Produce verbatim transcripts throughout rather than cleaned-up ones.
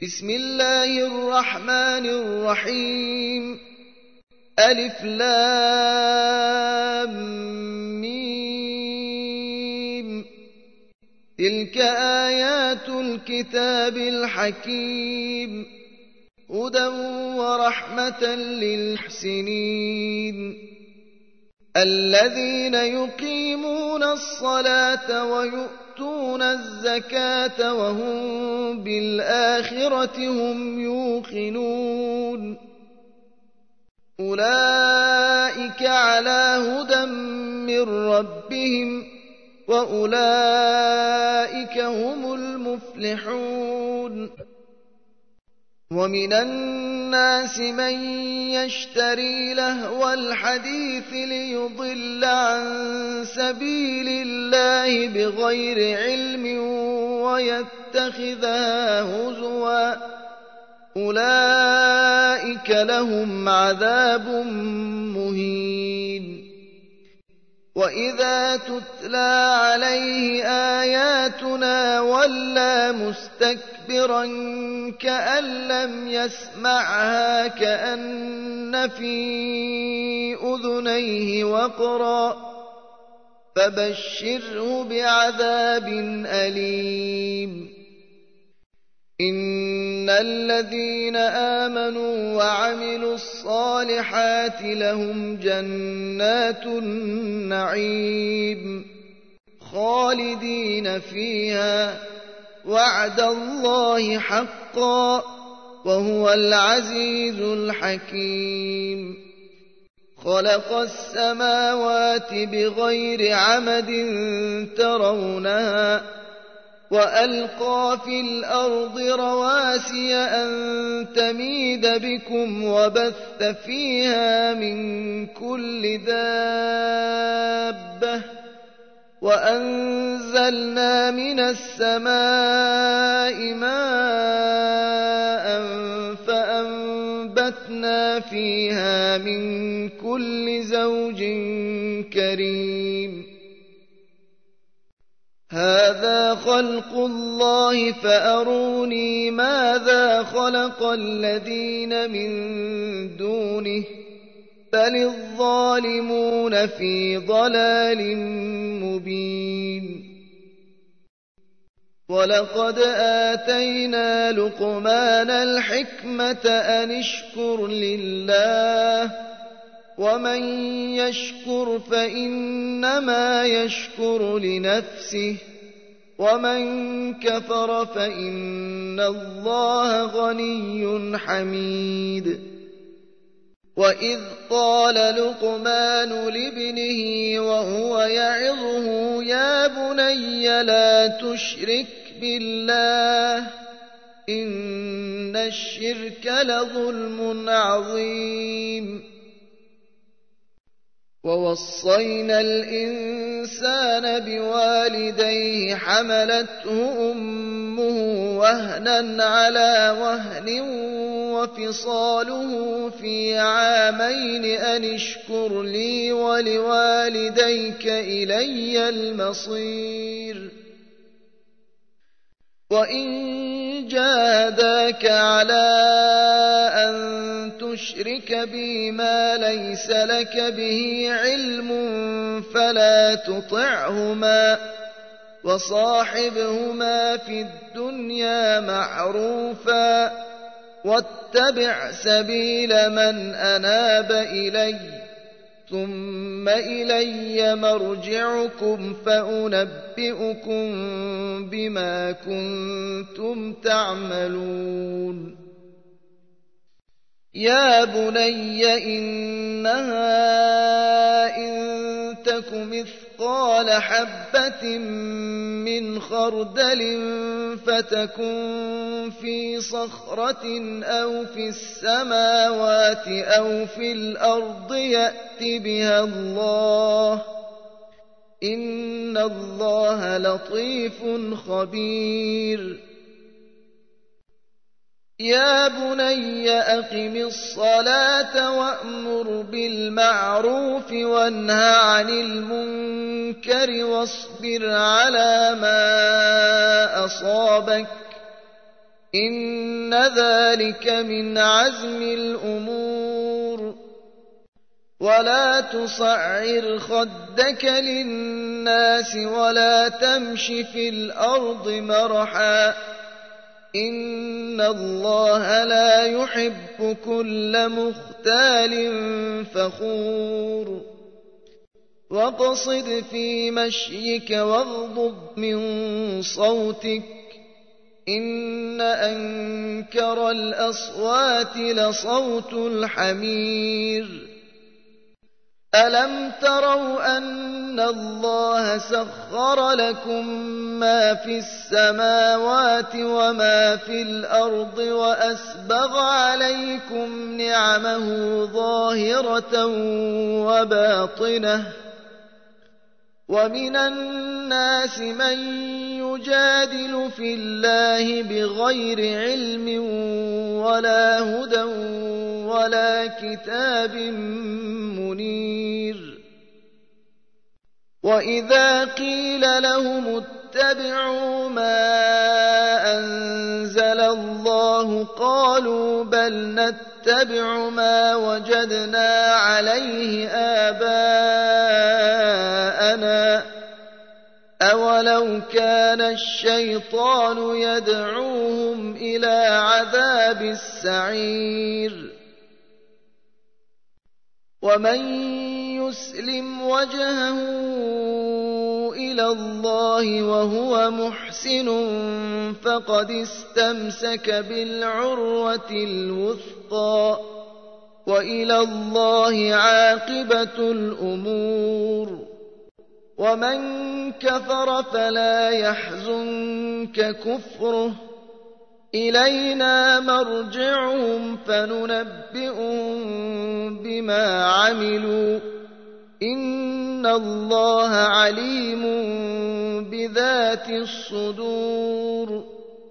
بسم الله الرحمن الرحيم ألف لام ميم تلك آيات الكتاب الحكيم هدى ورحمة للمحسنين الذين يقيمون الصلاة ويؤتون الزكاة وهم بالآخرة هم يوقنون أولئك على هدى من ربهم وأولئك هم المفلحون ومن الناس من يشتري لهو الحديث ليضل عن سبيل الله بغير علم ويتخذها هزوا أولئك لهم عذاب مهين وإذا تتلى عليه آياتنا ولى مستكبرا كأن لم يسمعها كأن في أذنيه وقرا فبشره بعذاب أليم إن الذين آمنوا وعملوا الصالحات لهم جنات النعيم خالدين فيها وعد الله حقا وهو العزيز الحكيم خلق السماوات بغير عمد ترونها وألقى في الأرض رواسي أن تميد بكم وبث فيها من كل دابة وأنزلنا من السماء ماء فأنبتنا فيها من كل زوج كريم هذا خلق الله فأروني ماذا خلق الذين من دونه بل الظالمون في ضلال مبين ولقد آتينا لقمان الحكمة أن اشكر لله ومن يشكر فإنما يشكر لنفسه ومن كفر فإن الله غني حميد وإذ قال لقمان لابنه وهو يعظه يا بني لا تشرك بالله إن الشرك لظلم عظيم ووصينا الإنسان بوالديه حملته أمه وهنا على وهن وفصاله في عامين أن اشكر لي ولوالديك إلي المصير وإن جاهداك على أن تشرك بي ما ليس لك به علم فلا تطعهما وصاحبهما في الدنيا معروفا واتبع سبيل من أناب إلي ثم إلي مرجعكم فأنبئكم بما كنتم تعملون يا بني إنها إن تك مثقال حبة من خردل فتكن في صخرة أو في السماوات أو في الأرض يأت بها الله إن الله لطيف خبير يا بني أقم الصلاة وأمر بالمعروف وانه عن المنكر واصبر على ما أصابك إن ذلك من عزم الأمور. ولا تصعر خدك للناس ولا تمش في الأرض مرحا إن الله لا يحب كل مختال فخور. واقصد في مشيك واغضض من صوتك إن أنكر الأصوات لصوت الحمير. ألم تروا أن الله سخر لكم ما في السماوات وما في الأرض وأسبغ عليكم نعمه ظاهرة وباطنة ومن الناس من يجادل في الله بغير علم ولا هدى ولا كتاب منير. وإذا قيل لهم اتبعوا ما أنزل الله قالوا بل نتبع ما وجدنا عليه آباءنا أولو كان الشيطان يدعوهم إلى عذاب السعير. ومن يسلم وجهه إلى الله وهو محسن فقد استمسك بالعروة الوثقى وإلى الله عاقبة الأمور. ومن كفر فلا يحزنك كفره إلينا مرجعهم فننبئهم بما عملوا إن الله عليم بذات الصدور.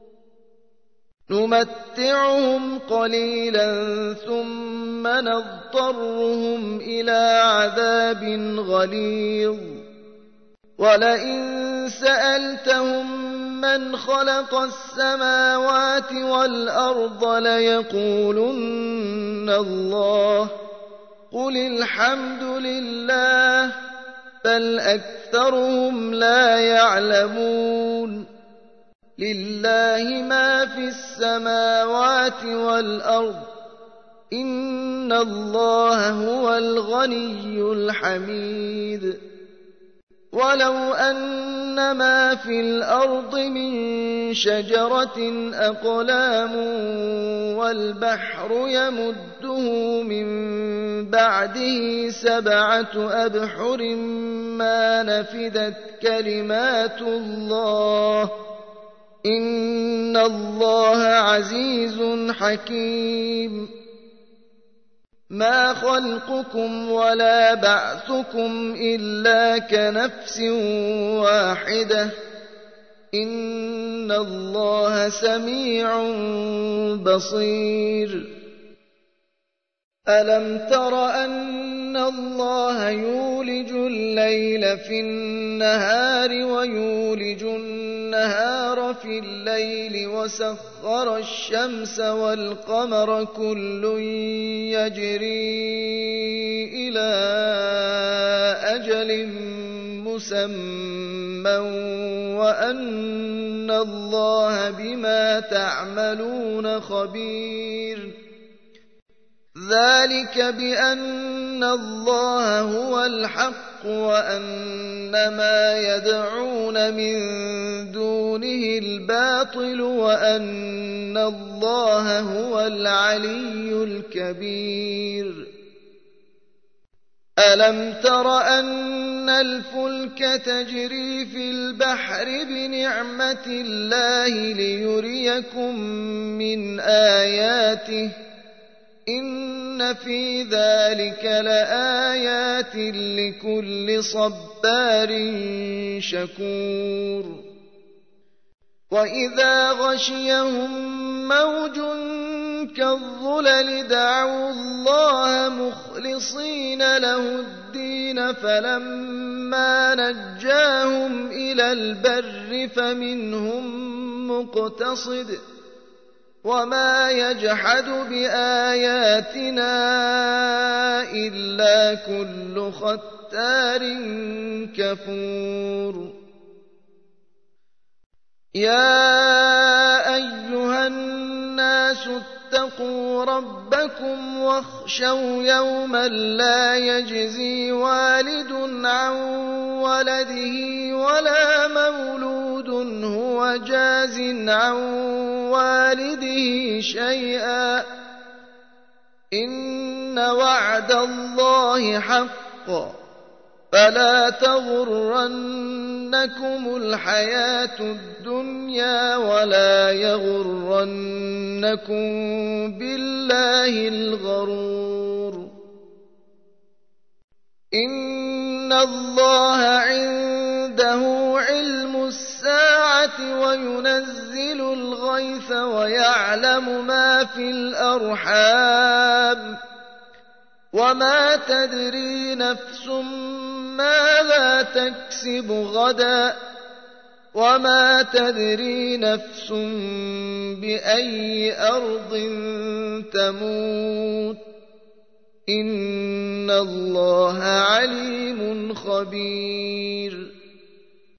نمتعهم قليلا ثم نضطرهم إلى عذاب غليظ. ولئن سألتهم من خلق السماوات والأرض ليقولن الله قل الحمد لله بل أكثرهم لا يعلمون. لله ما في السماوات والأرض إن الله هو الغني الحميد. ولو أن ما في الأرض من شجرة أقلام والبحر يمده من بعده سبعة أبحر ما نفدت كلمات الله إن الله عزيز حكيم. ما خلقكم ولا بعثكم إلا كنفس واحدة إن الله سميع بصير. ألم تر أن الله يولج الليل في النهار ويولج النهار في الليل وسخر الشمس والقمر كل يجري إلى أجل مسمى وأن الله بما تعملون خبير. ذلك بأن الله هو الحق وأن ما يدعون من دونه الباطل وأن الله هو العلي الكبير. ألم تر أن الفلك تجري في البحر بنعمة الله ليريكم من آياته إن في ذلك لآيات لكل صبار شكور. وإذا غشيهم موج كالظلل دعوا الله مخلصين له الدين فلما نجاهم إلى البر فمنهم مقتصد وما يجحد بآياتنا إلا كل ختار كفور يا أيها الناس اتقوا ربكم واخشوا يوما لا يجزي والد عن ولده ولا مولود هو جاز عن والده شيئا إن وعد الله حق فلا تغرنكم الحياة الدنيا ولا يغرنكم بالله الغرور إن الله عنده علم الساعة وينزل الغيث ويعلم ما في الأرحام وما تدري نفس ماذا تكسب غدا وما تدري نفس بأي أرض تموت إن الله عليم خبير